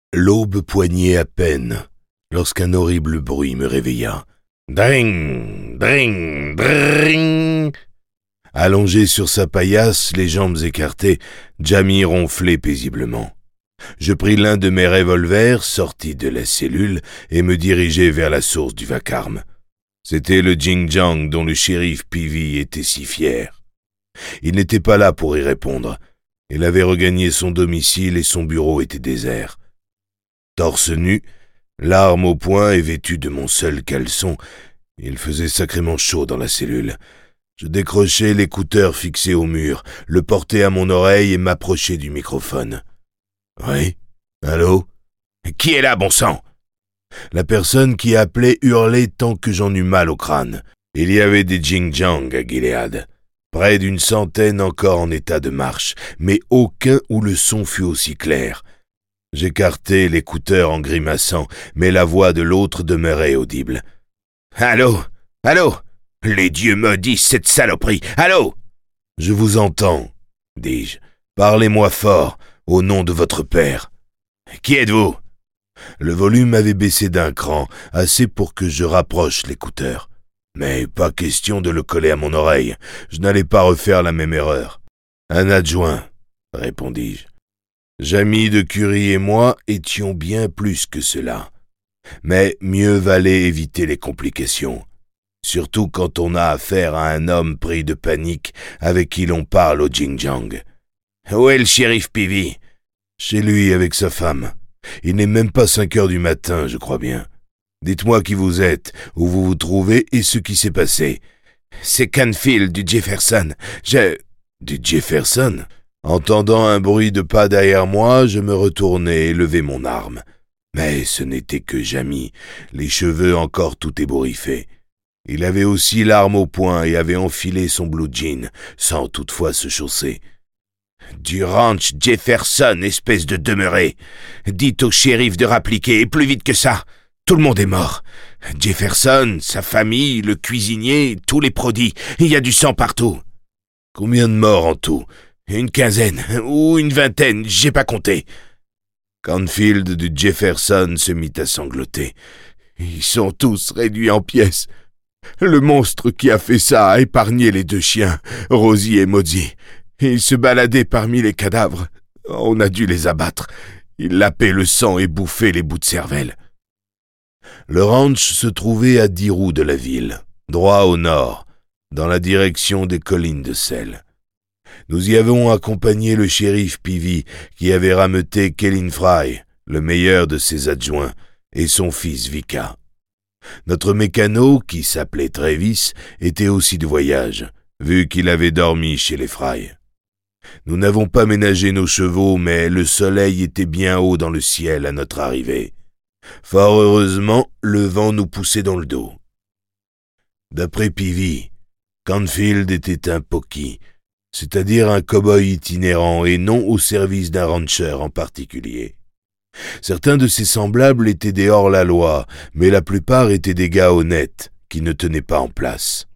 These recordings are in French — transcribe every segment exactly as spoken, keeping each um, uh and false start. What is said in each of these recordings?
L'aube poignait à peine lorsqu'un horrible bruit me réveilla. Dring, dring, dring. Allongé sur sa paillasse, les jambes écartées, Jamie ronflait paisiblement. Je pris l'un de mes revolvers, sortis de la cellule, et me dirigeai vers la source du vacarme. C'était le Xinjiang dont le shérif Peavy était si fier. Il n'était pas là pour y répondre. Il avait regagné son domicile et son bureau était désert. Torse nu, l'arme au poing et vêtu de mon seul caleçon, il faisait sacrément chaud dans la cellule. Je décrochai l'écouteur fixé au mur, le portai à mon oreille et m'approchai du microphone. « Oui? Allô? Qui est là, bon sang ?» La personne qui appelait hurlait tant que j'en eus mal au crâne. Il y avait des Xinjiang à Gilead. Près d'une centaine encore en état de marche, mais aucun où le son fut aussi clair. J'écartai l'écouteur en grimaçant, mais la voix de l'autre demeurait audible. « Allô? Allô? Les dieux maudissent cette saloperie! Allô? »« Je vous entends, » dis-je. « Parlez-moi fort, au nom de votre père. »« Qui êtes-vous » Le volume avait baissé d'un cran, assez pour que je rapproche l'écouteur. Mais pas question de le coller à mon oreille. Je n'allais pas refaire la même erreur. « Un adjoint, » répondis-je. Jamie de Curie et moi étions bien plus que cela. Mais mieux valait éviter les complications. Surtout quand on a affaire à un homme pris de panique avec qui l'on parle au Xinjiang. « Où est le shérif Peavy ?»« Chez lui avec sa femme. Il n'est même pas cinq heures du matin, je crois bien. Dites-moi qui vous êtes, où vous vous trouvez et ce qui s'est passé. »« C'est Canfield du Jefferson. Je... »« Du Jefferson ?» Entendant un bruit de pas derrière moi, je me retournai et levai mon arme. Mais ce n'était que Jamie, les cheveux encore tout ébouriffés. Il avait aussi l'arme au poing et avait enfilé son blue jean, sans toutefois se chausser. « Du ranch Jefferson, espèce de demeuré. Dites au shérif de rappliquer, et plus vite que ça. Tout le monde est mort. Jefferson, sa famille, le cuisinier, tous les prodis. Il y a du sang partout. »« Combien de morts en tout ? » ?»« Une quinzaine, ou une vingtaine, j'ai pas compté. » Canfield du Jefferson se mit à sangloter. « Ils sont tous réduits en pièces. Le monstre qui a fait ça a épargné les deux chiens, Rosie et Maudie. Ils se baladaient parmi les cadavres. On a dû les abattre. Ils lapaient le sang et bouffaient les bouts de cervelle. » Le ranch se trouvait à dix roues de la ville, droit au nord, dans la direction des collines de sel. Nous y avons accompagné le shérif Peavy, qui avait rameuté Kellyn Fry, le meilleur de ses adjoints, et son fils Vika. Notre mécano, qui s'appelait Travis, était aussi de voyage, vu qu'il avait dormi chez les Fry. Nous n'avons pas ménagé nos chevaux, mais le soleil était bien haut dans le ciel à notre arrivée. Fort heureusement, le vent nous poussait dans le dos. D'après Peavy, Canfield était un pokey, c'est-à-dire un cow-boy itinérant et non au service d'un rancher en particulier. Certains de ses semblables étaient des hors-la-loi, mais la plupart étaient des gars honnêtes qui ne tenaient pas en place.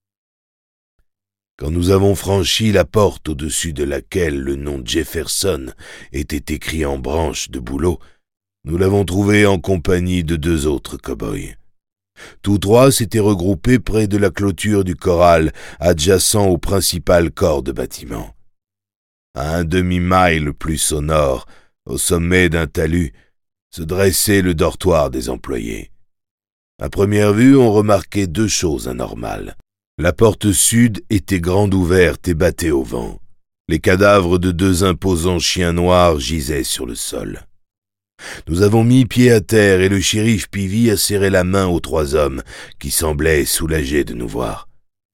Quand nous avons franchi la porte au-dessus de laquelle le nom Jefferson était écrit en branche de bouleau, nous l'avons trouvé en compagnie de deux autres cow-boys. Tous trois s'étaient regroupés près de la clôture du corral adjacent au principal corps de bâtiment. À un demi-mile plus au nord, au sommet d'un talus, se dressait le dortoir des employés. À première vue, on remarquait deux choses anormales. La porte sud était grande ouverte et battait au vent. Les cadavres de deux imposants chiens noirs gisaient sur le sol. Nous avons mis pied à terre et le shérif Peavy a serré la main aux trois hommes qui semblaient soulagés de nous voir.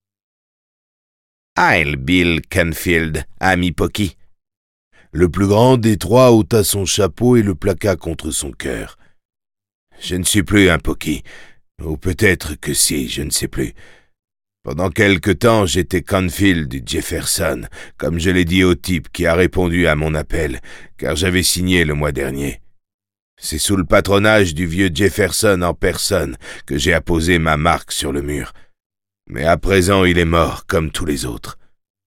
« Heil, Bill Canfield, ami Pokey. » Le plus grand des trois ôta son chapeau et le plaqua contre son cœur. « Je ne suis plus un Pokey, ou peut-être que si, je ne sais plus. Pendant quelque temps, j'étais Canfield du Jefferson, comme je l'ai dit au type qui a répondu à mon appel, car j'avais signé le mois dernier. C'est sous le patronage du vieux Jefferson en personne que j'ai apposé ma marque sur le mur. Mais à présent, il est mort, comme tous les autres. »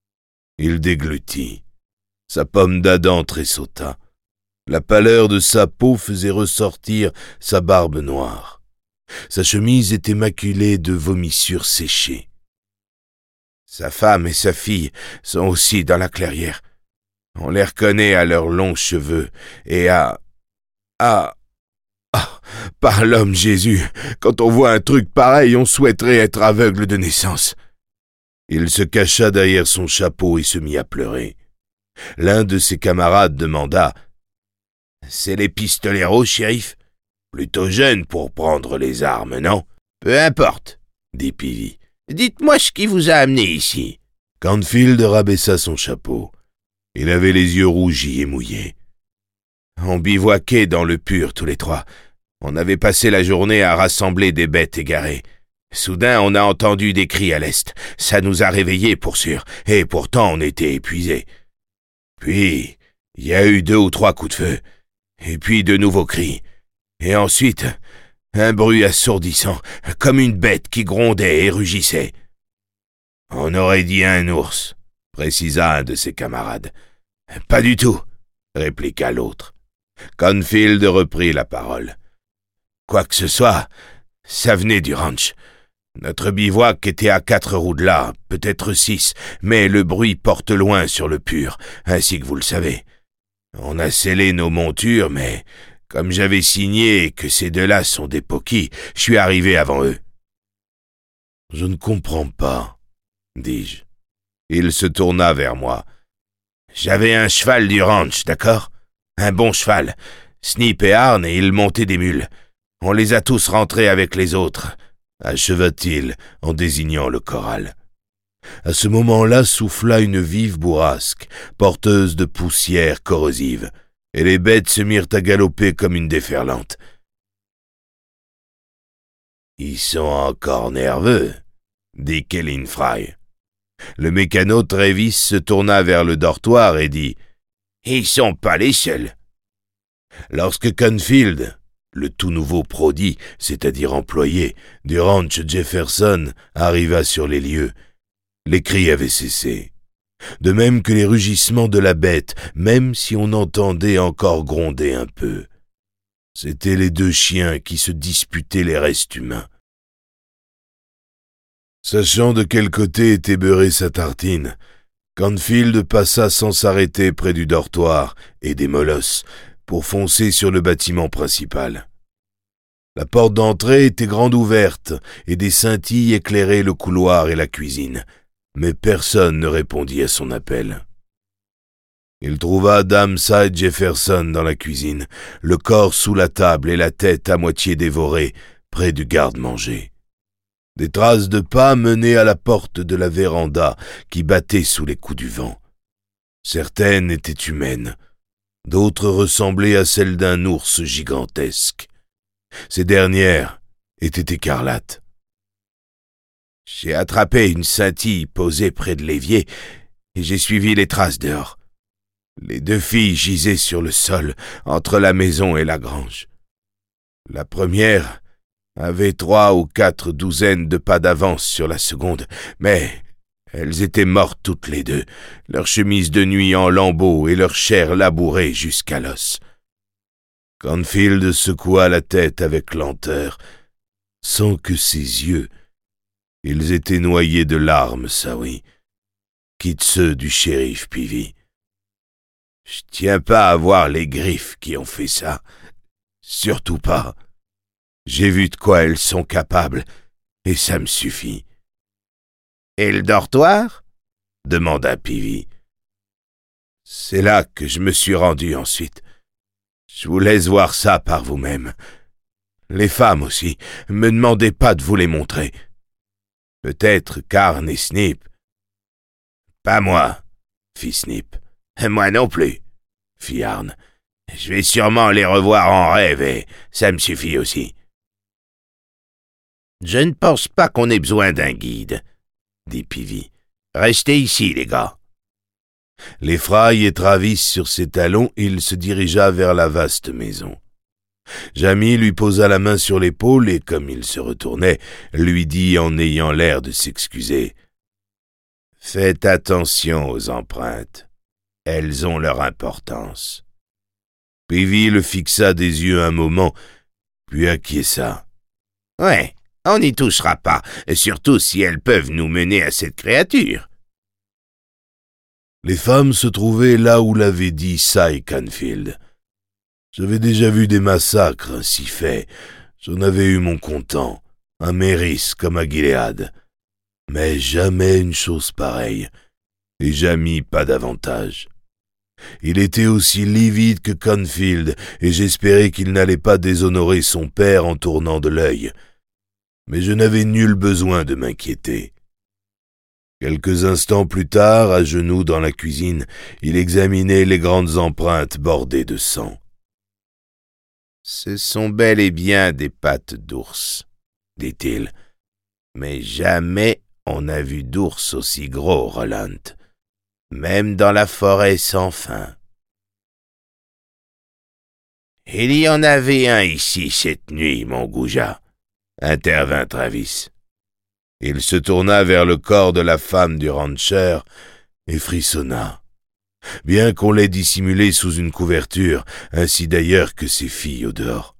Il déglutit. Sa pomme d'Adam tressauta. La pâleur de sa peau faisait ressortir sa barbe noire. Sa chemise était maculée de vomissures séchées. Sa femme et sa fille sont aussi dans la clairière. On les reconnaît à leurs longs cheveux et à... à... Ah, par l'homme Jésus, quand on voit un truc pareil, on souhaiterait être aveugle de naissance. Il se cacha derrière son chapeau et se mit à pleurer. L'un de ses camarades demanda « C'est les pistoleros, shérif? Plutôt jeunes pour prendre les armes, non ?»« Peu importe, » dit Peavy. « Dites-moi ce qui vous a amené ici. » Canfield rabaissa son chapeau. Il avait les yeux rougis et mouillés. On bivouaquait dans le pur tous les trois. On avait passé la journée à rassembler des bêtes égarées. Soudain, on a entendu des cris à l'est. Ça nous a réveillés pour sûr, et pourtant on était épuisés. Puis, il y a eu deux ou trois coups de feu, et puis de nouveaux cris. Et ensuite, un bruit assourdissant, comme une bête qui grondait et rugissait. « On aurait dit un ours », précisa un de ses camarades. « Pas du tout », répliqua l'autre. Canfield reprit la parole. « Quoi que ce soit, ça venait du ranch. Notre bivouac était à quatre roues de là, peut-être six, mais le bruit porte loin sur le pur, ainsi que vous le savez. On a scellé nos montures, mais comme j'avais signé que ces deux-là sont des pokis, je suis arrivé avant eux. »« Je ne comprends pas, » dis-je. Il se tourna vers moi. « J'avais un cheval du ranch, d'accord? Un bon cheval. Snip et Arn, et ils montaient des mules. On les a tous rentrés avec les autres, » acheva-t-il en désignant le corral. À ce moment-là souffla une vive bourrasque, porteuse de poussière corrosive, et les bêtes se mirent à galoper comme une déferlante. « Ils sont encore nerveux, » dit Kellyn Fry. Le mécano Travis se tourna vers le dortoir et dit « Ils sont pas les seuls. » Lorsque Canfield, le tout nouveau prodi, c'est-à-dire employé, du ranch Jefferson, arriva sur les lieux, les cris avaient cessé, de même que les rugissements de la bête, même si on entendait encore gronder un peu. C'étaient les deux chiens qui se disputaient les restes humains. Sachant de quel côté était beurrée sa tartine, Canfield passa sans s'arrêter près du dortoir et des molosses pour foncer sur le bâtiment principal. La porte d'entrée était grande ouverte et des scintilles éclairaient le couloir et la cuisine, mais personne ne répondit à son appel. Il trouva Dame Side Jefferson dans la cuisine, le corps sous la table et la tête à moitié dévorée, près du garde-manger. Des traces de pas menaient à la porte de la véranda qui battait sous les coups du vent. Certaines étaient humaines, d'autres ressemblaient à celles d'un ours gigantesque. Ces dernières étaient écarlates. J'ai attrapé une scintille posée près de l'évier et j'ai suivi les traces dehors. Les deux filles gisaient sur le sol entre la maison et la grange. La première avait trois ou quatre douzaines de pas d'avance sur la seconde, mais elles étaient mortes toutes les deux, leurs chemises de nuit en lambeaux et leur chair labourée jusqu'à l'os. Canfield secoua la tête avec lenteur, sans que ses yeux, ils étaient noyés de larmes, ça oui, quitte ceux du shérif Peavy. Je tiens pas à voir les griffes qui ont fait ça, surtout pas. J'ai vu de quoi elles sont capables, et ça me suffit. « Et le dortoir ?» demanda Peavy. « C'est là que je me suis rendu ensuite. Je vous laisse voir ça par vous-même. Les femmes aussi, me demandez pas de vous les montrer. Peut-être Carn et Snip. »« Pas moi, » fit Snip. « Moi non plus, » fit Arn. « Je vais sûrement les revoir en rêve et ça me suffit aussi. »« Je ne pense pas qu'on ait besoin d'un guide, » dit Peavy. « Restez ici, les gars. » Les Fry et Travis sur ses talons, il se dirigea vers la vaste maison. Jamie lui posa la main sur l'épaule et, comme il se retournait, lui dit en ayant l'air de s'excuser. « Faites attention aux empreintes. Elles ont leur importance. » Peavy le fixa des yeux un moment, puis acquiesça. « Ouais, on n'y touchera pas, surtout si elles peuvent nous mener à cette créature. » Les femmes se trouvaient là où l'avait dit Cy Canfield. J'avais déjà vu des massacres ainsi faits. J'en avais eu mon comptant, un Méris comme à Gilead. Mais jamais une chose pareille, et jamais pas davantage. Il était aussi livide que Canfield, et j'espérais qu'il n'allait pas déshonorer son père en tournant de l'œil. Mais je n'avais nul besoin de m'inquiéter. Quelques instants plus tard, à genoux dans la cuisine, il examinait les grandes empreintes bordées de sang. « Ce sont bel et bien des pattes d'ours, » dit-il. « Mais jamais on n'a vu d'ours aussi gros, Roland, même dans la forêt sans fin. »« Il y en avait un ici cette nuit, mon goujat, » intervint Travis. Il se tourna vers le corps de la femme du rancher et frissonna, bien qu'on l'ait dissimulé sous une couverture, ainsi d'ailleurs que ses filles au dehors.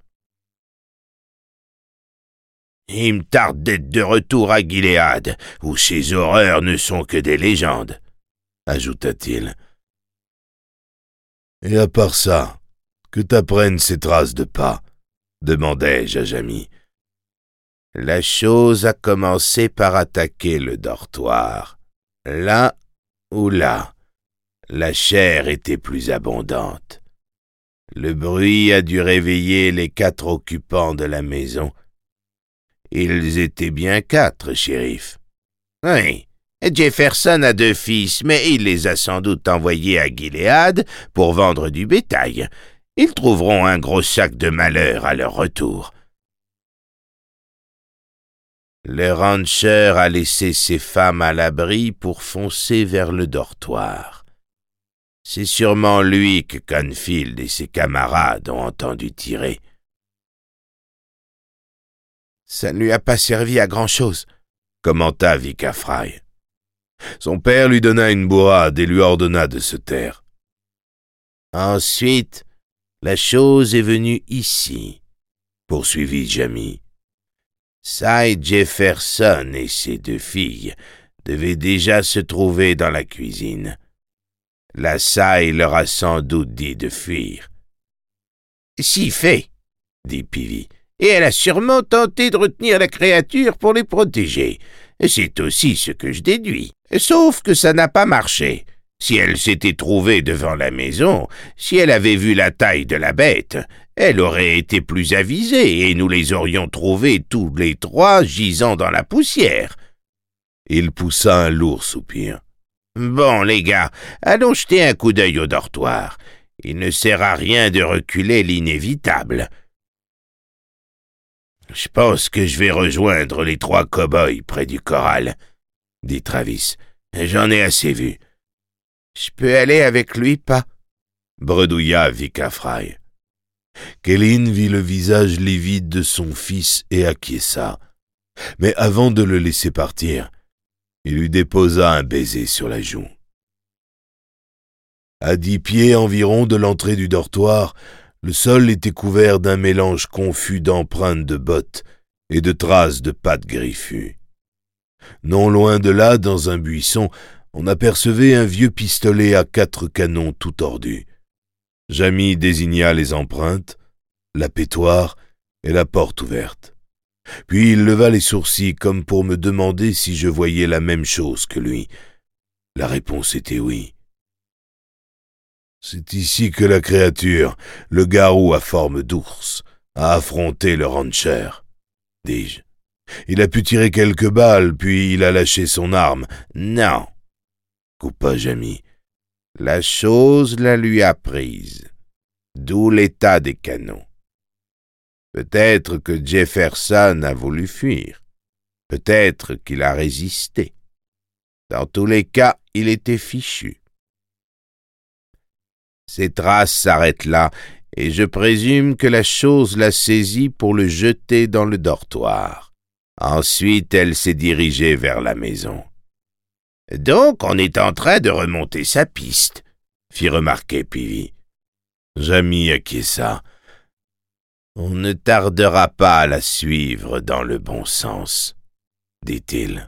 « Il me tarde d'être de retour à Gilead, où ces horreurs ne sont que des légendes, » ajouta-t-il. « Et à part ça, que t'apprennent ces traces de pas ?» demandai-je à Jamie. La chose a commencé par attaquer le dortoir. Là ou là, la chair était plus abondante. Le bruit a dû réveiller les quatre occupants de la maison. Ils étaient bien quatre, shérif. Oui, Jefferson a deux fils, mais il les a sans doute envoyés à Gilead pour vendre du bétail. Ils trouveront un gros sac de malheur à leur retour. Le rancher a laissé ses femmes à l'abri pour foncer vers le dortoir. C'est sûrement lui que Canfield et ses camarades ont entendu tirer. « Ça ne lui a pas servi à grand-chose, » commenta Vicka Fry. Son père lui donna une bourrade et lui ordonna de se taire. Ensuite, la chose est venue ici, poursuivit Jamie. Cy Jefferson et ses deux filles devaient déjà se trouver dans la cuisine. La Cy leur a sans doute dit de fuir. « Si fait, » dit Peavy, « et elle a sûrement tenté de retenir la créature pour les protéger. C'est aussi ce que je déduis. Sauf que ça n'a pas marché. Si elle s'était trouvée devant la maison, si elle avait vu la taille de la bête, elle aurait été plus avisée et nous les aurions trouvés tous les trois gisant dans la poussière. » Il poussa un lourd soupir. « Bon, les gars, allons jeter un coup d'œil au dortoir. Il ne sert à rien de reculer l'inévitable. » « Je pense que je vais rejoindre les trois cow-boys près du corral, » dit Travis. « J'en ai assez vu. »« Je peux aller avec lui, pas ?» bredouilla Vicka Fry. Kéline vit le visage livide de son fils et acquiesça. Mais avant de le laisser partir, il lui déposa un baiser sur la joue. À dix pieds environ de l'entrée du dortoir, le sol était couvert d'un mélange confus d'empreintes de bottes et de traces de pattes griffues. Non loin de là, dans un buisson, on apercevait un vieux pistolet à quatre canons tout tordu. Jamie désigna les empreintes, la pétoire et la porte ouverte. Puis il leva les sourcils comme pour me demander si je voyais la même chose que lui. La réponse était oui. « C'est ici que la créature, le garou à forme d'ours, a affronté le rancher, » dis-je. « Il a pu tirer quelques balles, puis il a lâché son arme. »« Non, » coupa Jamie. « La chose la lui a prise, d'où l'état des canons. Peut-être que Jefferson a voulu fuir, peut-être qu'il a résisté. Dans tous les cas, il était fichu. Ces traces s'arrêtent là, et je présume que la chose l'a saisi pour le jeter dans le dortoir. Ensuite, elle s'est dirigée vers la maison. « Donc, on est en train de remonter sa piste, » fit remarquer Peavy. Jamy acquiesça. « On ne tardera pas à la suivre dans le bon sens, » dit-il.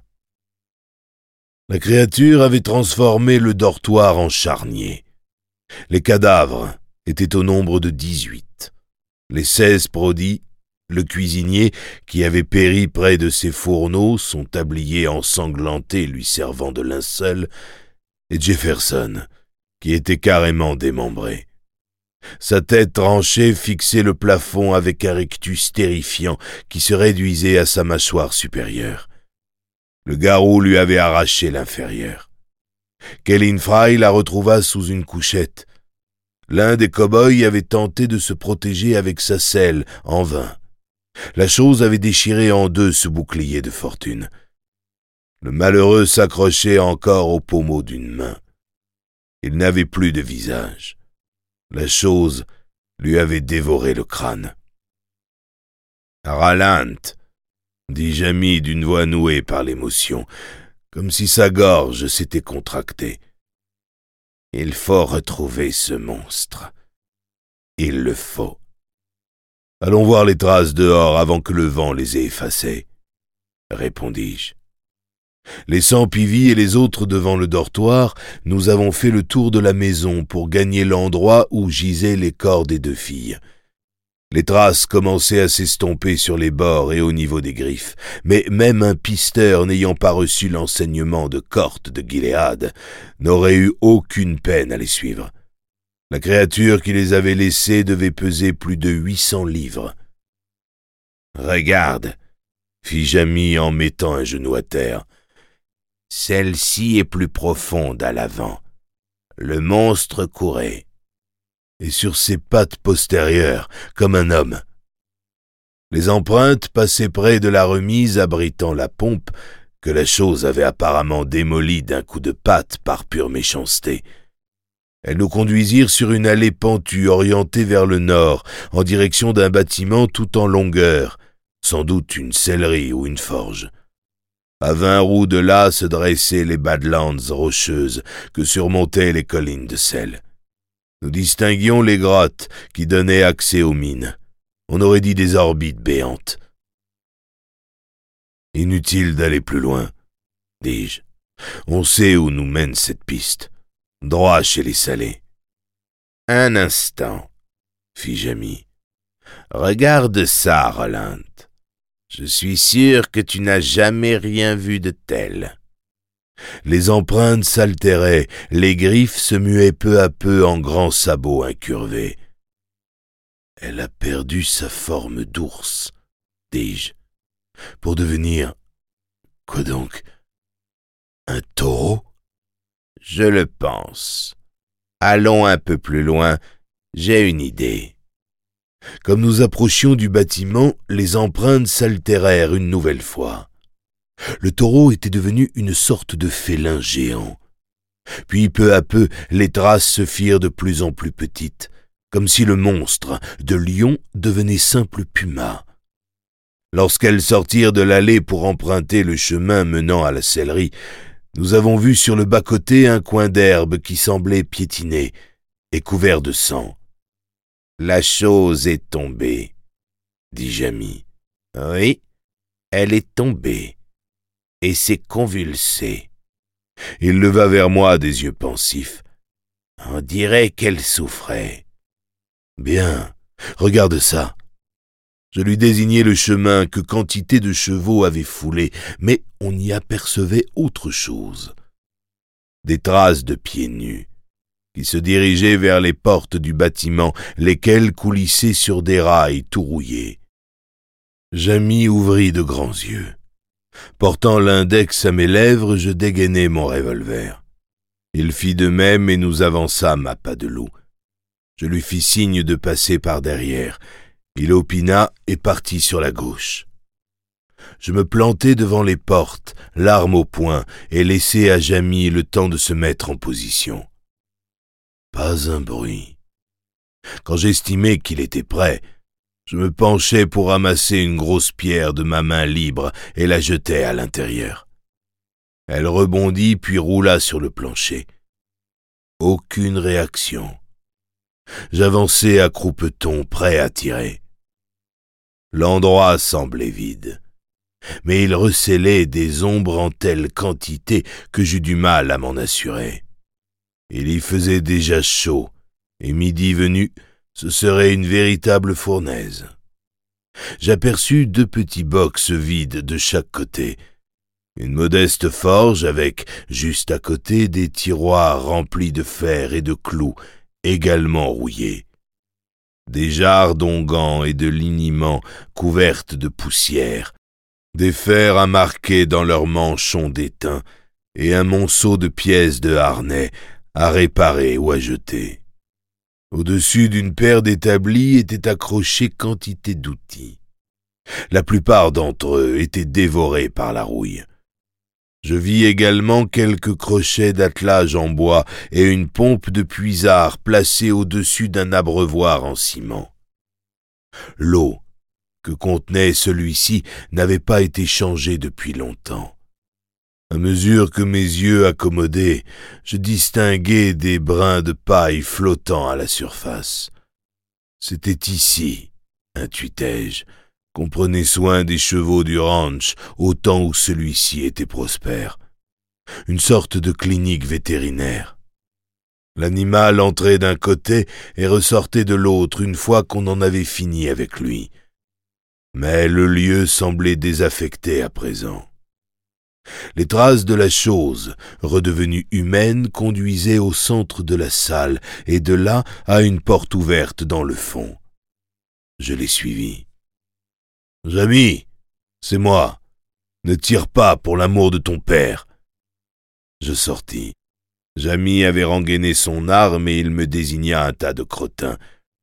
La créature avait transformé le dortoir en charnier. Les cadavres étaient au nombre de dix-huit. Les seize prodis, le cuisinier qui avait péri près de ses fourneaux, son tablier ensanglanté lui servant de linceul, et Jefferson, qui était carrément démembré. Sa tête tranchée fixait le plafond avec un rictus terrifiant qui se réduisait à sa mâchoire supérieure. Le garrot lui avait arraché l'inférieur. Kellyn Fry la retrouva sous une couchette. L'un des cow-boys avait tenté de se protéger avec sa selle, en vain. La chose avait déchiré en deux ce bouclier de fortune. Le malheureux s'accrochait encore au pommeau d'une main. Il n'avait plus de visage. La chose lui avait dévoré le crâne. « Ralant !» dit Jamy d'une voix nouée par l'émotion, comme si sa gorge s'était contractée. « Il faut retrouver ce monstre. Il le faut. Allons voir les traces dehors avant que le vent les ait effacées, répondis-je. Laissant Peavy et les autres devant le dortoir, nous avons fait le tour de la maison pour gagner l'endroit où gisaient les corps des deux filles. Les traces commençaient à s'estomper sur les bords et au niveau des griffes, mais même un pisteur n'ayant pas reçu l'enseignement de Cort de Gilead n'aurait eu aucune peine à les suivre. La créature qui les avait laissés devait peser plus de huit cents livres. « Regarde !» fit Jamy en mettant un genou à terre. « Celle-ci est plus profonde à l'avant. Le monstre courait. » et sur ses pattes postérieures, comme un homme. Les empreintes passaient près de la remise abritant la pompe que la chose avait apparemment démolie d'un coup de patte par pure méchanceté. Elles nous conduisirent sur une allée pentue orientée vers le nord, en direction d'un bâtiment tout en longueur, sans doute une sellerie ou une forge. À vingt roues de là se dressaient les Badlands rocheuses que surmontaient les collines de sel. Nous distinguions les grottes qui donnaient accès aux mines. On aurait dit des orbites béantes. « Inutile d'aller plus loin, » dis-je. « On sait où nous mène cette piste. Droit chez les Salés. »« Un instant, » fit Jamy. « Regarde ça, Roland. Je suis sûr que tu n'as jamais rien vu de tel. » Les empreintes s'altéraient, les griffes se muaient peu à peu en grands sabots incurvés. « Elle a perdu sa forme d'ours, » dis-je, « pour devenir... quoi donc? Un taureau? » « Je le pense. Allons un peu plus loin, j'ai une idée. » Comme nous approchions du bâtiment, les empreintes s'altérèrent une nouvelle fois. Le taureau était devenu une sorte de félin géant. Puis peu à peu, les traces se firent de plus en plus petites, comme si le monstre de lion devenait simple puma. Lorsqu'elles sortirent de l'allée pour emprunter le chemin menant à la sellerie, nous avons vu sur le bas-côté un coin d'herbe qui semblait piétiner et couvert de sang. « La chose est tombée, » dit Jamy. « Oui, elle est tombée. Et s'est convulsée. » Il leva vers moi des yeux pensifs. « On dirait qu'elle souffrait. »« Bien, regarde ça. » Je lui désignai le chemin que quantité de chevaux avaient foulé, mais on y apercevait autre chose. Des traces de pieds nus, qui se dirigeaient vers les portes du bâtiment, lesquelles coulissaient sur des rails tout rouillés. Jamy ouvrit de grands yeux. Portant l'index à mes lèvres, je dégainai mon revolver. Il fit de même et nous avançâmes à pas de loup. Je lui fis signe de passer par derrière. Il opina et partit sur la gauche. Je me plantai devant les portes, l'arme au poing, et laissai à Jamy le temps de se mettre en position. Pas un bruit. Quand j'estimai qu'il était prêt, je me penchai pour ramasser une grosse pierre de ma main libre et la jetai à l'intérieur. Elle rebondit puis roula sur le plancher. Aucune réaction. J'avançai à croupeton, prêt à tirer. L'endroit semblait vide, mais il recélait des ombres en telle quantité que j'eus du mal à m'en assurer. Il y faisait déjà chaud, et midi venu, ce serait une véritable fournaise. J'aperçus deux petits box vides de chaque côté, une modeste forge avec, juste à côté, des tiroirs remplis de fer et de clous, également rouillés, des jarres d'onguents et de liniments couvertes de poussière, des fers à marquer dans leurs manchons d'étain et un monceau de pièces de harnais à réparer ou à jeter. Au-dessus d'une paire d'établis étaient accrochés quantité d'outils. La plupart d'entre eux étaient dévorés par la rouille. Je vis également quelques crochets d'attelage en bois et une pompe de puisard placée au-dessus d'un abreuvoir en ciment. L'eau que contenait celui-ci n'avait pas été changée depuis longtemps. À mesure que mes yeux accommodaient, je distinguais des brins de paille flottant à la surface. C'était ici, intuitai-je, qu'on prenait soin des chevaux du ranch au temps où celui-ci était prospère. Une sorte de clinique vétérinaire. L'animal entrait d'un côté et ressortait de l'autre une fois qu'on en avait fini avec lui. Mais le lieu semblait désaffecté à présent. Les traces de la chose, redevenue humaine, conduisaient au centre de la salle et de là à une porte ouverte dans le fond. Je les suivis. « Jamy, c'est moi. Ne tire pas pour l'amour de ton père. » Je sortis. Jamy avait rengainé son arme et il me désigna un tas de crottins.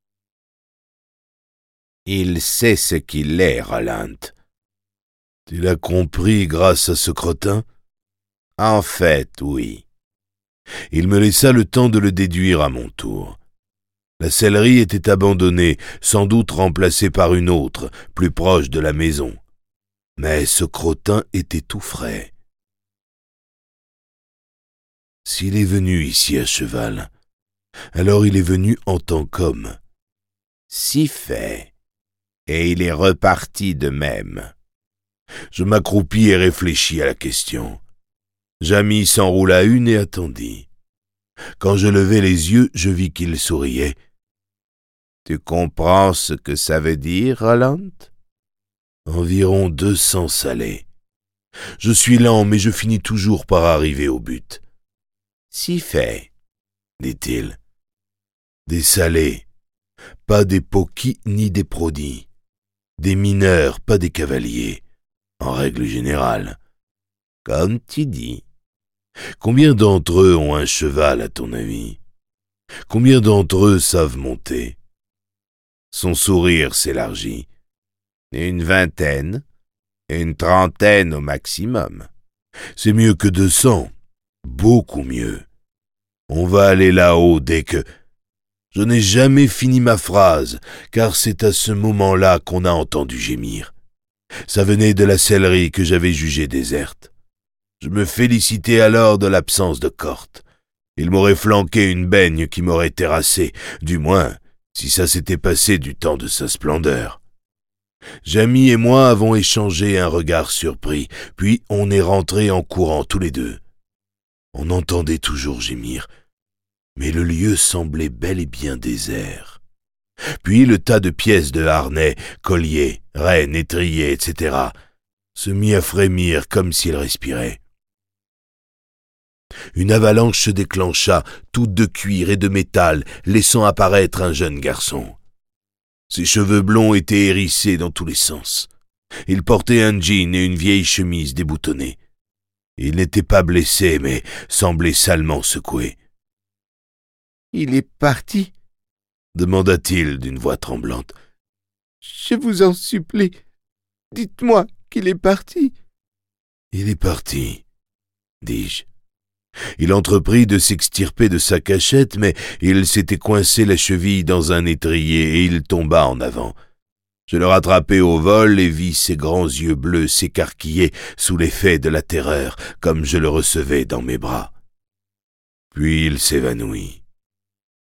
« Il sait ce qu'il est, Roland. »« Tu l'as compris grâce à ce crottin ?»« En fait, oui. » Il me laissa le temps de le déduire à mon tour. La sellerie était abandonnée, sans doute remplacée par une autre, plus proche de la maison. Mais ce crottin était tout frais. S'il est venu ici à cheval, alors il est venu en tant qu'homme. Si fait, et il est reparti de même. Je m'accroupis et réfléchis à la question. Jamy s'enroula une et attendit. Quand je levai les yeux, je vis qu'il souriait. « Tu comprends ce que ça veut dire, Roland ?»« Environ deux cents salés. Je suis lent, mais je finis toujours par arriver au but. »« Si fait, » dit-il. « Des salés, pas des pokis ni des prodis. Des mineurs, pas des cavaliers, en règle générale. Comme tu dis. Combien d'entre eux ont un cheval, à ton avis? Combien d'entre eux savent monter ?» Son sourire s'élargit. Une vingtaine, une trentaine au maximum. C'est mieux que deux cents, beaucoup mieux. On va aller là-haut dès que... Je n'ai jamais fini ma phrase, car c'est à ce moment-là qu'on a entendu gémir. Ça venait de la sellerie que j'avais jugée déserte. Je me félicitais alors de l'absence de Corte. Il m'aurait flanqué une baigne qui m'aurait terrassé, du moins... si ça s'était passé du temps de sa splendeur. Jamy et moi avons échangé un regard surpris, puis on est rentrés en courant tous les deux. On entendait toujours gémir, mais le lieu semblait bel et bien désert. Puis le tas de pièces de harnais, colliers, rênes, étriers, et cetera se mit à frémir comme s'il respirait. Une avalanche se déclencha, toute de cuir et de métal, laissant apparaître un jeune garçon. Ses cheveux blonds étaient hérissés dans tous les sens. Il portait un jean et une vieille chemise déboutonnée. Il n'était pas blessé, mais semblait salement secoué. « Il est parti ?» demanda-t-il d'une voix tremblante. « Je vous en supplie, dites-moi qu'il est parti. »« Il est parti, » dis-je. Il entreprit de s'extirper de sa cachette, mais il s'était coincé la cheville dans un étrier et il tomba en avant. Je le rattrapai au vol et vis ses grands yeux bleus s'écarquiller sous l'effet de la terreur, comme je le recevais dans mes bras. Puis il s'évanouit.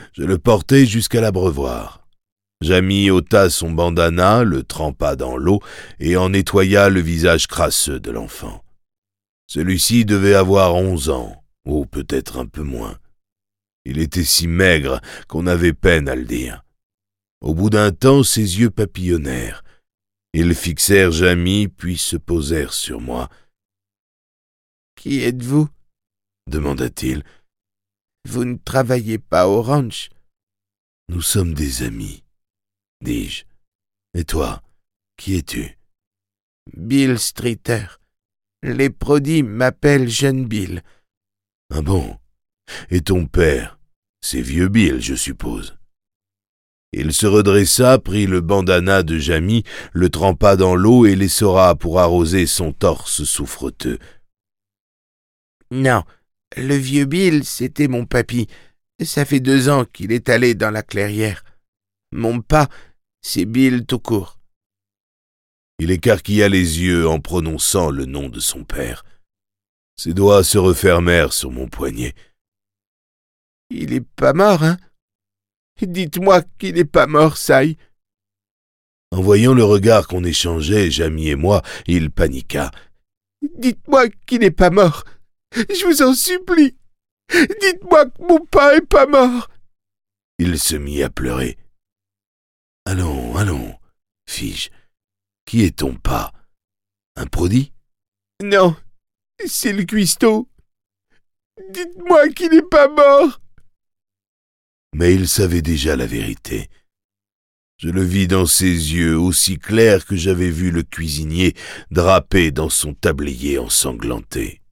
Je le portai jusqu'à l'abreuvoir. Jamy ôta son bandana, le trempa dans l'eau et en nettoya le visage crasseux de l'enfant. Celui-ci devait avoir onze ans, ou peut-être un peu moins. Il était si maigre qu'on avait peine à le dire. Au bout d'un temps, ses yeux papillonnèrent. Ils fixèrent Jamy, puis se posèrent sur moi. « Qui êtes-vous » demanda-t-il. « Vous ne travaillez pas au ranch ?»« Nous sommes des amis, » dis-je. « Et toi, qui es-tu ?»« Bill Streeter. Les prodis m'appellent Jeune Bill. »« Ah bon? Et ton père? C'est vieux Bill, je suppose. » Il se redressa, prit le bandana de Jamy, le trempa dans l'eau et l'essora pour arroser son torse souffreteux. « Non, le vieux Bill, c'était mon papy. Ça fait deux ans qu'il est allé dans la clairière. Mon pas, c'est Bill tout court. » Il écarquilla les yeux en prononçant le nom de son père. Ses doigts se refermèrent sur mon poignet. « Il est pas mort, hein? Dites-moi qu'il n'est pas mort, Sai. » En voyant le regard qu'on échangeait, Jamy et moi, il paniqua. « Dites-moi qu'il n'est pas mort. Je vous en supplie. Dites-moi que mon père est pas mort. » Il se mit à pleurer. « Allons, allons, fis-je. Qui est ton pas? Un prodis? »« Non, c'est le cuistot. Dites-moi qu'il n'est pas mort. » Mais il savait déjà la vérité. Je le vis dans ses yeux, aussi clairs que j'avais vu le cuisinier drapé dans son tablier ensanglanté.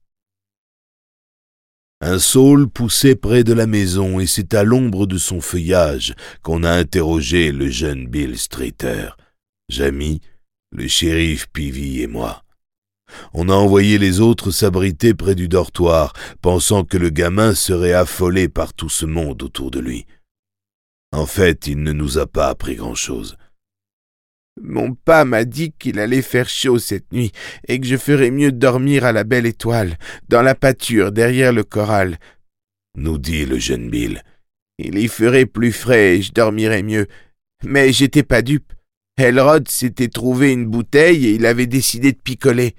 Un saule poussait près de la maison et c'est à l'ombre de son feuillage qu'on a interrogé le jeune Bill Streeter, Jamy, le shérif Peavy et moi. On a envoyé les autres s'abriter près du dortoir, pensant que le gamin serait affolé par tout ce monde autour de lui. En fait, il ne nous a pas appris grand-chose. Mon père m'a dit qu'il allait faire chaud cette nuit et que je ferais mieux de dormir à la Belle Étoile, dans la pâture, derrière le corral, nous dit le jeune Bill. Il y ferait plus frais et je dormirais mieux. Mais j'étais pas dupe. Elrod s'était trouvé une bouteille et il avait décidé de picoler.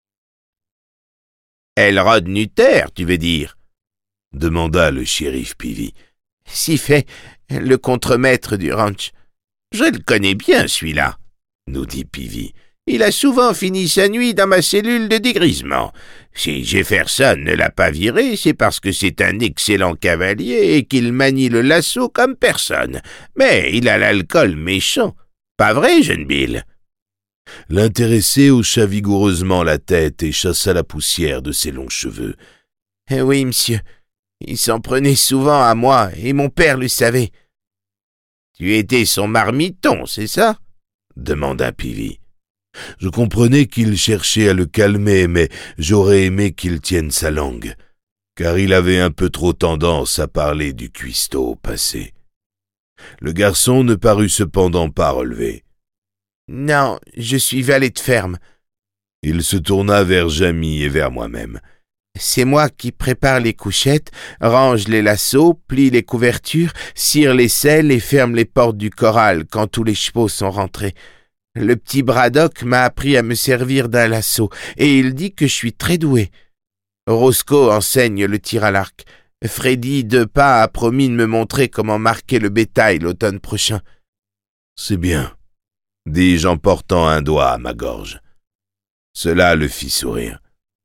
« Elrod Nutter, tu veux dire ?» demanda le shérif Peavy. « Si fait, le contremaître du ranch. »« Je le connais bien, celui-là, » nous dit Peavy. « Il a souvent fini sa nuit dans ma cellule de dégrisement. Si Jefferson ne l'a pas viré, c'est parce que c'est un excellent cavalier et qu'il manie le lasso comme personne. Mais il a l'alcool méchant. Pas vrai, jeune Bill? » L'intéressé hocha vigoureusement la tête et chassa la poussière de ses longs cheveux. « Oui, monsieur. Il s'en prenait souvent à moi, et mon père le savait. »« Tu étais son marmiton, c'est ça ?» demanda Peavy. Je comprenais qu'il cherchait à le calmer, mais j'aurais aimé qu'il tienne sa langue, car il avait un peu trop tendance à parler du cuistot au passé. Le garçon ne parut cependant pas relever. « Non, je suis valet de ferme. » Il se tourna vers Jamy et vers moi-même. « C'est moi qui prépare les couchettes, range les lassos, plie les couvertures, cire les selles et ferme les portes du corral quand tous les chevaux sont rentrés. Le petit Braddock m'a appris à me servir d'un lasso et il dit que je suis très doué. Roscoe enseigne le tir à l'arc. Freddy Depas a promis de me montrer comment marquer le bétail l'automne prochain. »« C'est bien, » dis-je en portant un doigt à ma gorge. Cela le fit sourire.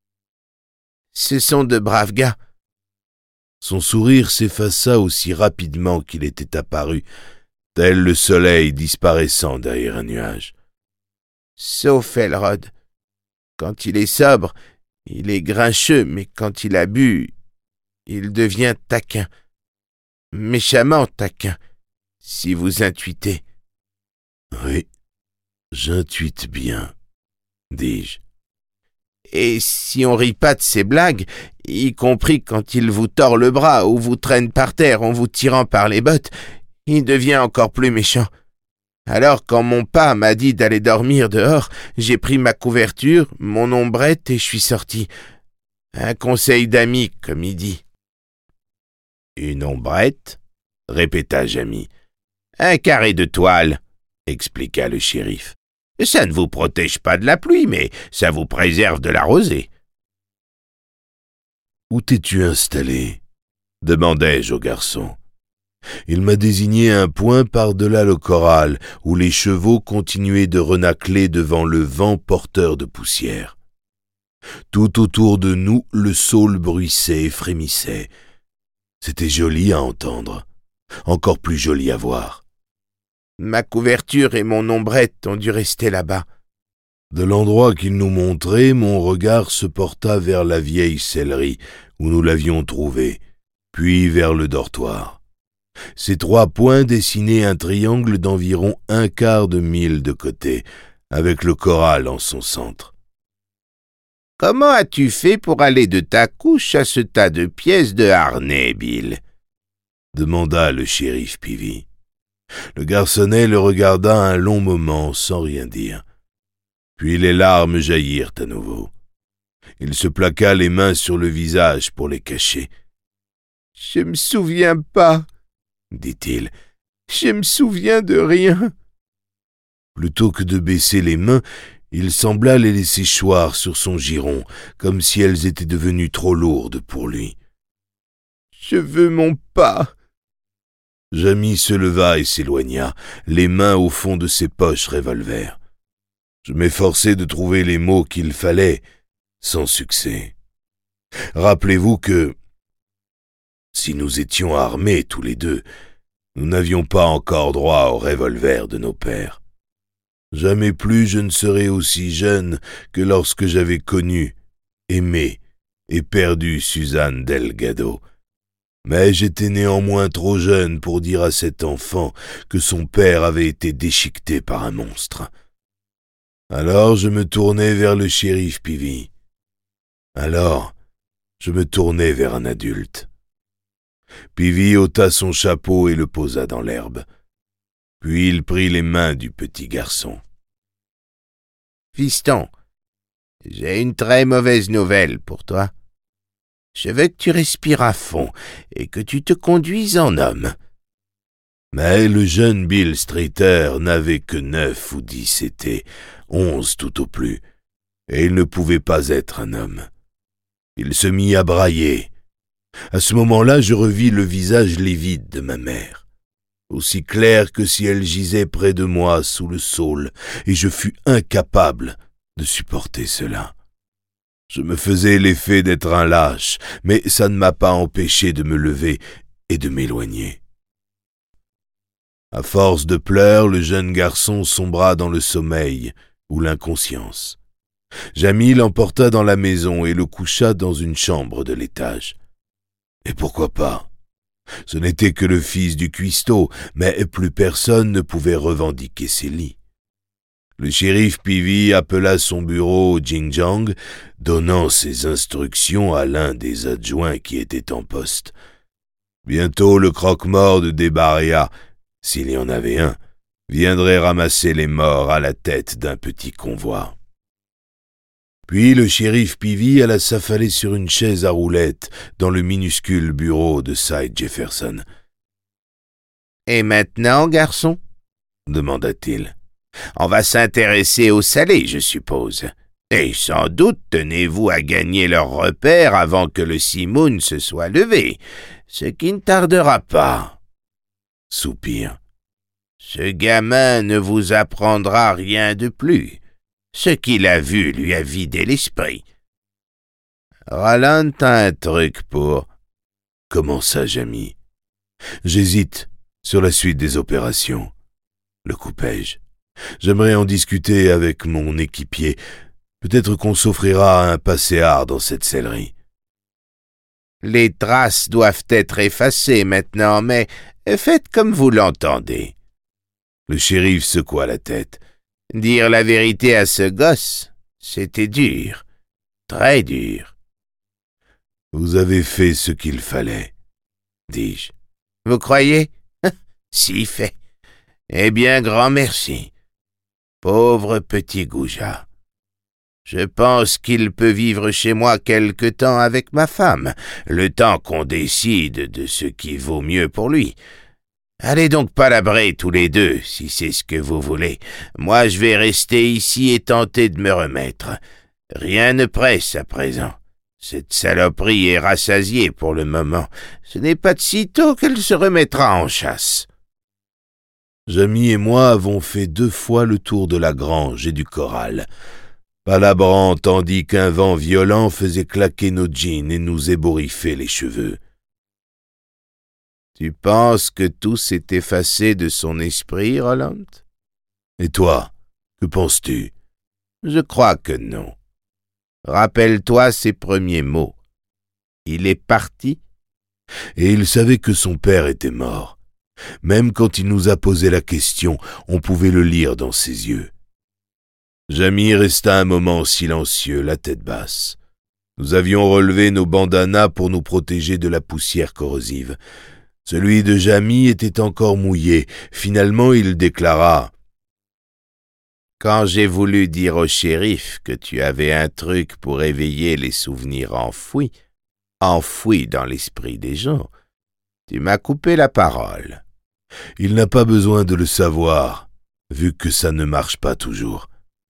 « Ce sont de braves gars. » Son sourire s'effaça aussi rapidement qu'il était apparu, tel le soleil disparaissant derrière un nuage. « Sauf Elrod. Quand il est sobre, il est grincheux, mais quand il a bu, il devient taquin. Méchamment taquin, si vous intuitez. »« Oui, j'intuite bien, » dis-je. « Et si on rit pas de ses blagues, y compris quand il vous tord le bras ou vous traîne par terre en vous tirant par les bottes, il devient encore plus méchant. Alors quand mon père m'a dit d'aller dormir dehors, j'ai pris ma couverture, mon ombrette et je suis sorti. Un conseil d'ami, comme il dit. »« Une ombrette » répéta Jamy. Un carré de toile, expliqua le shérif. Ça ne vous protège pas de la pluie, mais ça vous préserve de la rosée. Où t'es-tu installé? Demandai-je au garçon. Il m'a désigné un point par-delà le corral, où les chevaux continuaient de renâcler devant le vent porteur de poussière. Tout autour de nous, le saule bruissait et frémissait. C'était joli à entendre, encore plus joli à voir. Ma couverture et mon ombrette ont dû rester là-bas. De l'endroit qu'il nous montrait, mon regard se porta vers la vieille sellerie, où nous l'avions trouvée, puis vers le dortoir. Ces trois points dessinaient un triangle d'environ un quart de mille de côté, avec le corral en son centre. « Comment as-tu fait pour aller de ta couche à ce tas de pièces de harnais, Bill ?» demanda le shérif Peavy. Le garçonnet le regarda un long moment sans rien dire. Puis les larmes jaillirent à nouveau. Il se plaqua les mains sur le visage pour les cacher. « Je me souviens pas, » dit-il. « Je me souviens de rien. » Plutôt que de baisser les mains, il sembla les laisser choir sur son giron, comme si elles étaient devenues trop lourdes pour lui. « Je veux mon pas. » Jamy se leva et s'éloigna, les mains au fond de ses poches revolver. Je m'efforçai de trouver les mots qu'il fallait, sans succès. Rappelez-vous que, si nous étions armés tous les deux, nous n'avions pas encore droit au revolver de nos pères. Jamais plus je ne serai aussi jeune que lorsque j'avais connu, aimé et perdu Suzanne Delgado. Mais j'étais néanmoins trop jeune pour dire à cet enfant que son père avait été déchiqueté par un monstre. Alors je me tournai vers le shérif Peavy. Alors je me tournai vers un adulte. Peavy ôta son chapeau et le posa dans l'herbe. Puis il prit les mains du petit garçon. « Fiston, j'ai une très mauvaise nouvelle pour toi. Je veux que tu respires à fond et que tu te conduises en homme. » Mais le jeune Bill Streeter n'avait que neuf ou dix étés, onze tout au plus, et il ne pouvait pas être un homme. Il se mit à brailler. À ce moment-là, je revis le visage livide de ma mère, aussi clair que si elle gisait près de moi sous le saule, et je fus incapable de supporter cela. Je me faisais l'effet d'être un lâche, mais ça ne m'a pas empêché de me lever et de m'éloigner. À force de pleurs, le jeune garçon sombra dans le sommeil ou l'inconscience. Jamy l'emporta dans la maison et le coucha dans une chambre de l'étage. Et pourquoi pas? Ce n'était que le fils du cuistot, mais plus personne ne pouvait revendiquer ses lits. Le shérif Peavy appela son bureau au Jinjiang, donnant ses instructions à l'un des adjoints qui était en poste. Bientôt le croque-mort de Debaria, s'il y en avait un, viendrait ramasser les morts à la tête d'un petit convoi. Puis le shérif Peavy alla s'affaler sur une chaise à roulettes dans le minuscule bureau de Cy Jefferson. « Et maintenant, garçon ?» demanda-t-il. « On va s'intéresser au salé, je suppose. Et sans doute tenez-vous à gagner leur repère avant que le simoun se soit levé, ce qui ne tardera pas. » Soupir. « Ce gamin ne vous apprendra rien de plus. Ce qu'il a vu lui a vidé l'esprit. Roland a un truc pour... » commença Jamy. « J'hésite sur la suite des opérations. » Le coupai-je. « J'aimerais en discuter avec mon équipier. Peut-être qu'on s'offrira un passéard dans cette sellerie. » Les traces doivent être effacées maintenant, mais faites comme vous l'entendez. Le shérif secoua la tête. Dire la vérité à ce gosse, c'était dur, très dur. Vous avez fait ce qu'il fallait, dis-je. Vous croyez? Si fait. Eh bien, grand merci. Pauvre petit goujat. Je pense qu'il peut vivre chez moi quelque temps avec ma femme, le temps qu'on décide de ce qui vaut mieux pour lui. Allez donc palabrer tous les deux, si c'est ce que vous voulez. Moi, je vais rester ici et tenter de me remettre. Rien ne presse à présent. Cette saloperie est rassasiée pour le moment. Ce n'est pas de sitôt qu'elle se remettra en chasse. » Jamy et moi avons fait deux fois le tour de la grange et du corral, palabrant tandis qu'un vent violent faisait claquer nos jeans et nous ébouriffait les cheveux. « Tu penses que tout s'est effacé de son esprit, Roland? »« Et toi, que penses-tu? » ?»« Je crois que non. Rappelle-toi ses premiers mots. Il est parti. » Et il savait que son père était mort. Même quand il nous a posé la question, on pouvait le lire dans ses yeux. Jamy resta un moment silencieux, la tête basse. Nous avions relevé nos bandanas pour nous protéger de la poussière corrosive. Celui de Jamy était encore mouillé. Finalement, il déclara: « Quand j'ai voulu dire au shérif que tu avais un truc pour éveiller les souvenirs enfouis, enfouis dans l'esprit des gens, tu m'as coupé la parole. » Il n'a pas besoin de le savoir, vu que ça ne marche pas toujours.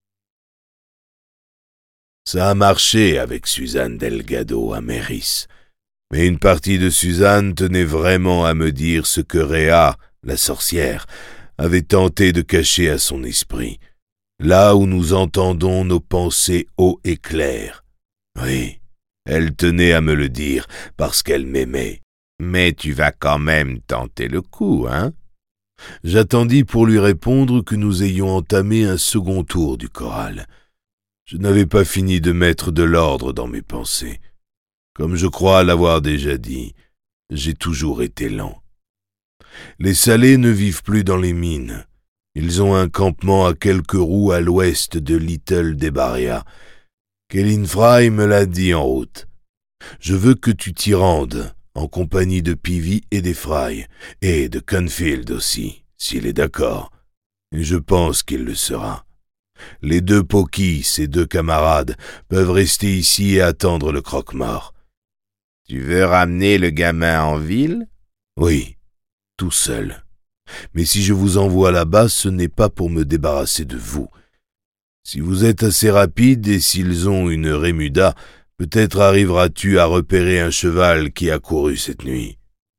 Ça a marché avec Suzanne Delgado à Méris, mais une partie de Suzanne tenait vraiment à me dire ce que Réa, la sorcière, avait tenté de cacher à son esprit, là où nous entendons nos pensées haut et claires. Oui, elle tenait à me le dire parce qu'elle m'aimait. Mais tu vas quand même tenter le coup, hein? J'attendis pour lui répondre que nous ayons entamé un second tour du corral. Je n'avais pas fini de mettre de l'ordre dans mes pensées. Comme je crois l'avoir déjà dit, j'ai toujours été lent. Les Salés ne vivent plus dans les mines. Ils ont un campement à quelques roues à l'ouest de Little Debaria. Kellyn Fry me l'a dit en route. Je veux que tu t'y rendes, en compagnie de Peavy et des Fry, et de Canfield aussi, s'il est d'accord. Et je pense qu'il le sera. Les deux Pokey, ses deux camarades, peuvent rester ici et attendre le croque-mort. Tu veux ramener le gamin en ville? Oui, tout seul. Mais si je vous envoie là-bas, ce n'est pas pour me débarrasser de vous. Si vous êtes assez rapide et s'ils ont une rémuda, peut-être arriveras-tu à repérer un cheval qui a couru cette nuit. »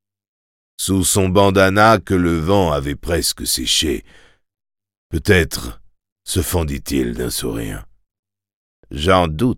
Sous son bandana que le vent avait presque séché, peut-être se fendit-il d'un sourire. « J'en doute. »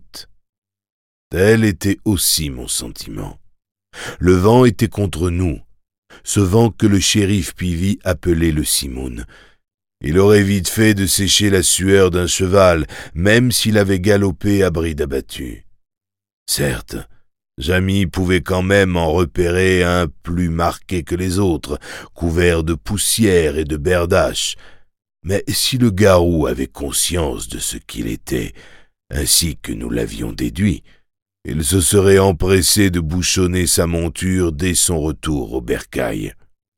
Tel était aussi mon sentiment. Le vent était contre nous, ce vent que le shérif Peavy appelait le simoun. Il aurait vite fait de sécher la sueur d'un cheval, même s'il avait galopé à bride abattue. Certes, Jamy pouvait quand même en repérer un plus marqué que les autres, couvert de poussière et de berdache. Mais si le garou avait conscience de ce qu'il était, ainsi que nous l'avions déduit, il se serait empressé de bouchonner sa monture dès son retour au bercail.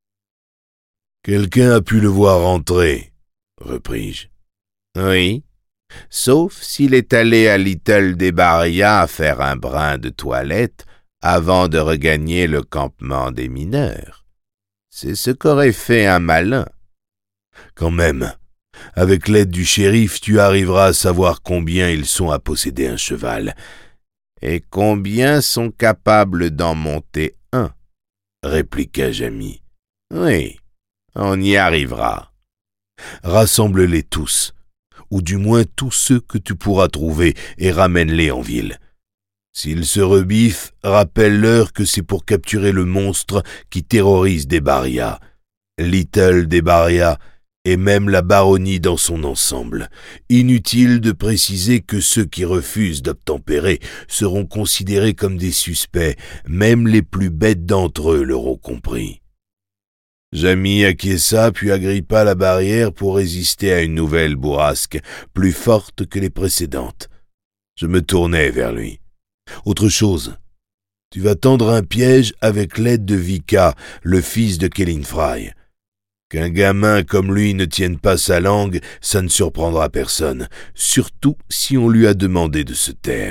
« Quelqu'un a pu le voir rentrer, » repris-je. « Oui, sauf s'il est allé à Little Debaria faire un brin de toilette avant de regagner le campement des mineurs. C'est ce qu'aurait fait un malin. » « Quand même, avec l'aide du shérif, tu arriveras à savoir combien ils sont à posséder un cheval. » « Et combien sont capables d'en monter un ?» répliqua Jamy. « Oui, on y arrivera. » « Rassemble-les tous, ou du moins tous ceux que tu pourras trouver, et ramène-les en ville. S'ils se rebiffent, rappelle-leur que c'est pour capturer le monstre qui terrorise Debaria, Little Debaria, et même la baronnie dans son ensemble. Inutile de préciser que ceux qui refusent d'obtempérer seront considérés comme des suspects, même les plus bêtes d'entre eux l'auront compris. » Jamy acquiesça puis agrippa la barrière pour résister à une nouvelle bourrasque, plus forte que les précédentes. Je me tournai vers lui. « Autre chose, tu vas tendre un piège avec l'aide de Vika, le fils de Kellyn Fry. Qu'un gamin comme lui ne tienne pas sa langue, ça ne surprendra personne, surtout si on lui a demandé de se taire. »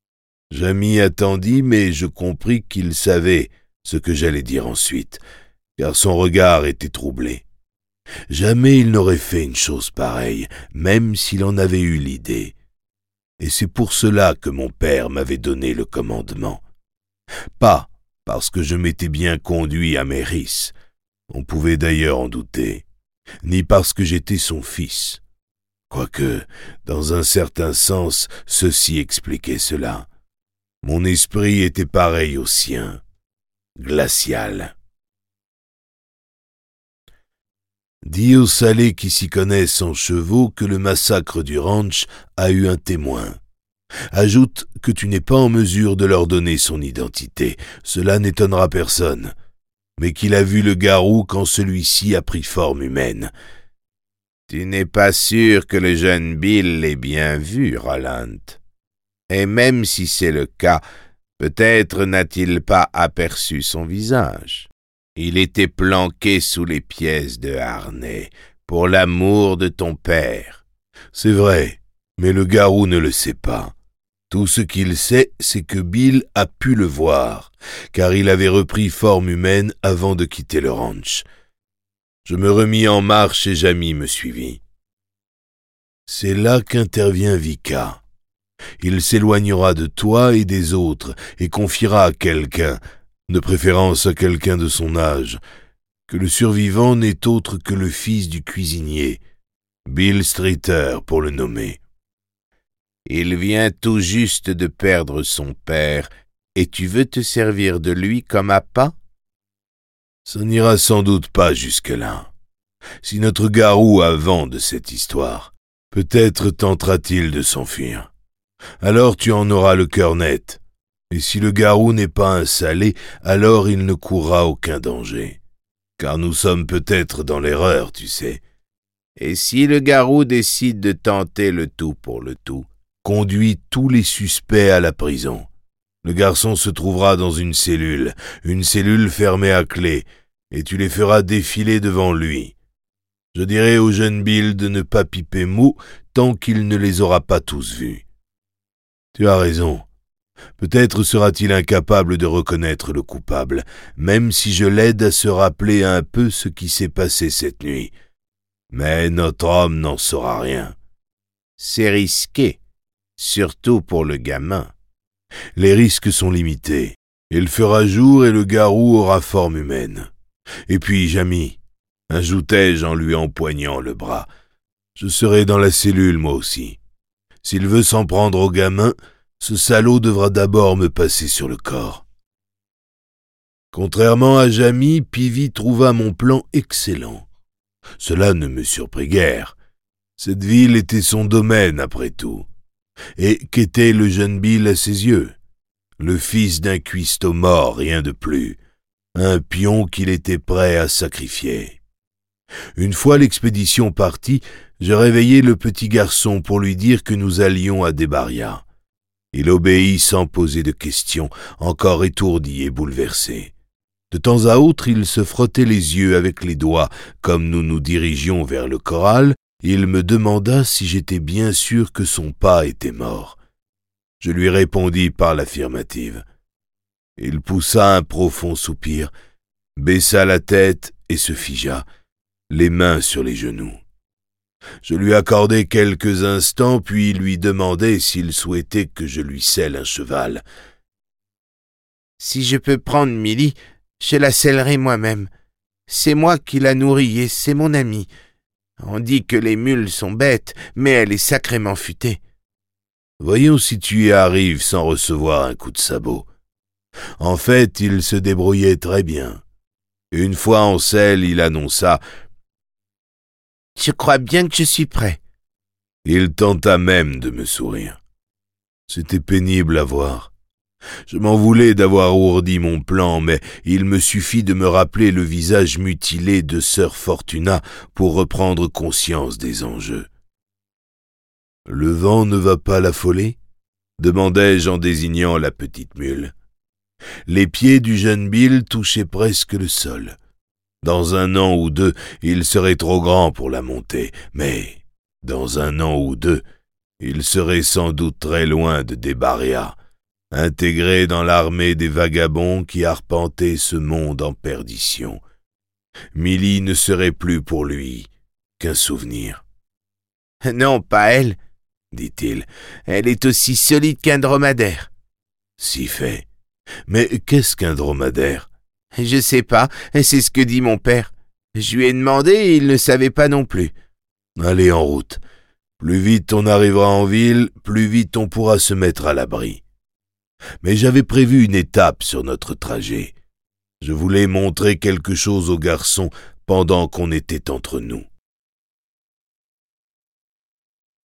Jamy attendit, mais je compris qu'il savait ce que j'allais dire ensuite. car son regard était troublé. Jamais il n'aurait fait une chose pareille, même s'il en avait eu l'idée. Et c'est pour cela que mon père m'avait donné le commandement. Pas parce que je m'étais bien conduit à Méris, on pouvait d'ailleurs en douter, ni parce que j'étais son fils. Quoique, dans un certain sens, ceci expliquait cela. Mon esprit était pareil au sien, glacial. Dis aux salés qui s'y connaissent en chevaux que le massacre du ranch a eu un témoin. Ajoute que tu n'es pas en mesure de leur donner son identité, cela n'étonnera personne, mais qu'il a vu le garou quand celui-ci a pris forme humaine. Tu n'es pas sûr que le jeune Bill l'ait bien vu, Roland. Et même si c'est le cas, peut-être n'a-t-il pas aperçu son visage. Il était planqué sous les pièces de harnais, pour l'amour de ton père. C'est vrai, mais le garou ne le sait pas. Tout ce qu'il sait, c'est que Bill a pu le voir, car il avait repris forme humaine avant de quitter le ranch. Je me remis en marche et Jamie me suivit. C'est là qu'intervient Vika. Il s'éloignera de toi et des autres et confiera à quelqu'un, de préférence à quelqu'un de son âge, que le survivant n'est autre que le fils du cuisinier, Bill Streeter pour le nommer. Il vient tout juste de perdre son père, et tu veux te servir de lui comme appât? Ça n'ira sans doute pas jusque-là. Si notre garou a vent de cette histoire, peut-être tentera-t-il de s'enfuir. Alors tu en auras le cœur net. Et si le garou n'est pas un salé, alors il ne courra aucun danger. Car nous sommes peut-être dans l'erreur, tu sais. Et si le garou décide de tenter le tout pour le tout? Conduis tous les suspects à la prison. Le garçon se trouvera dans une cellule, une cellule fermée à clé, et tu les feras défiler devant lui. Je dirai au jeune Bill de ne pas piper mot tant qu'il ne les aura pas tous vus. Tu as raison. Peut-être sera-t-il incapable de reconnaître le coupable, même si je l'aide à se rappeler un peu ce qui s'est passé cette nuit. Mais notre homme n'en saura rien. C'est risqué, surtout pour le gamin. Les risques sont limités. Il fera jour et le garou aura forme humaine. Et puis, Jamie, ajoutai-je en lui empoignant le bras, je serai dans la cellule moi aussi. S'il veut s'en prendre au gamin, ce salaud devra d'abord me passer sur le corps. Contrairement à Jamie, Peavy trouva mon plan excellent. Cela ne me surprit guère. Cette ville était son domaine, après tout. Et qu'était le jeune Bill à ses yeux? Le fils d'un cuistot mort, rien de plus. Un pion qu'il était prêt à sacrifier. Une fois l'expédition partie, je réveillai le petit garçon pour lui dire que nous allions à Debaria. Il obéit sans poser de questions, encore étourdi et bouleversé. De temps à autre, il se frottait les yeux avec les doigts, comme nous nous dirigions vers le corral. Il me demanda si j'étais bien sûr que son pas était mort. Je lui répondis par l'affirmative. Il poussa un profond soupir, baissa la tête et se figea, les mains sur les genoux. Je lui accordai quelques instants, puis lui demandai s'il souhaitait que je lui selle un cheval. « Si je peux prendre Milly, je la sellerai moi-même. C'est moi qui la nourris et c'est mon amie. On dit que les mules sont bêtes, mais elle est sacrément futée. » Voyons si tu y arrives sans recevoir un coup de sabot. En fait, il se débrouillait très bien. Une fois en selle, il annonça « Je crois bien que je suis prêt. » Il tenta même de me sourire. C'était pénible à voir. Je m'en voulais d'avoir ourdi mon plan, mais il me suffit de me rappeler le visage mutilé de sœur Fortuna pour reprendre conscience des enjeux. « Le vent ne va pas l'affoler ?» demandai-je en désignant la petite mule. Les pieds du jeune Bill touchaient presque le sol. Dans un an ou deux, il serait trop grand pour la monter, mais dans un an ou deux, il serait sans doute très loin de Debaria, intégré dans l'armée des vagabonds qui arpentaient ce monde en perdition, Milly ne serait plus pour lui qu'un souvenir. « Non, pas elle, dit-il. Elle est aussi solide qu'un dromadaire. » Si fait. Mais qu'est-ce qu'un dromadaire? Je sais pas, c'est ce que dit mon père. Je lui ai demandé et il ne savait pas non plus. Allez en route. Plus vite on arrivera en ville, plus vite on pourra se mettre à l'abri. Mais j'avais prévu une étape sur notre trajet. Je voulais montrer quelque chose aux garçons pendant qu'on était entre nous.